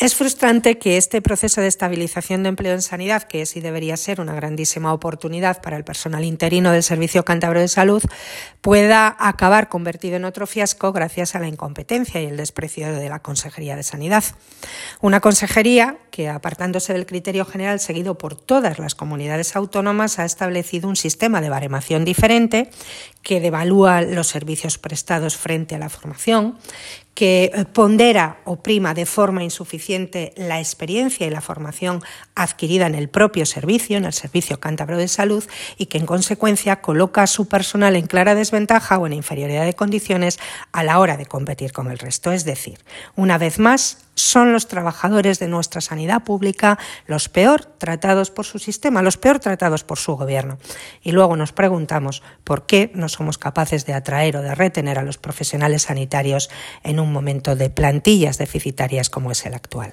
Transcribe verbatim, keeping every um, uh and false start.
Es frustrante que este proceso de estabilización de empleo en sanidad, que es y debería ser una grandísima oportunidad para el personal interino del Servicio Cántabro de Salud, pueda acabar convertido en otro fiasco gracias a la incompetencia y el desprecio de la Consejería de Sanidad. Una consejería que, apartándose del criterio general seguido por todas las comunidades autónomas, ha establecido un sistema de baremación diferente que devalúa los servicios prestados frente a la formación, que pondera o prima de forma insuficiente la experiencia y la formación adquirida en el propio servicio, en el Servicio Cántabro de Salud, y que en consecuencia coloca a su personal en clara desventaja o en inferioridad de condiciones a la hora de competir con el resto. Es decir, una vez más, son los trabajadores de nuestra sanidad pública los peor tratados por su sistema, los peor tratados por su gobierno. Y luego nos preguntamos por qué no somos capaces de atraer o de retener a los profesionales sanitarios en un momento de plantillas deficitarias como es el actual.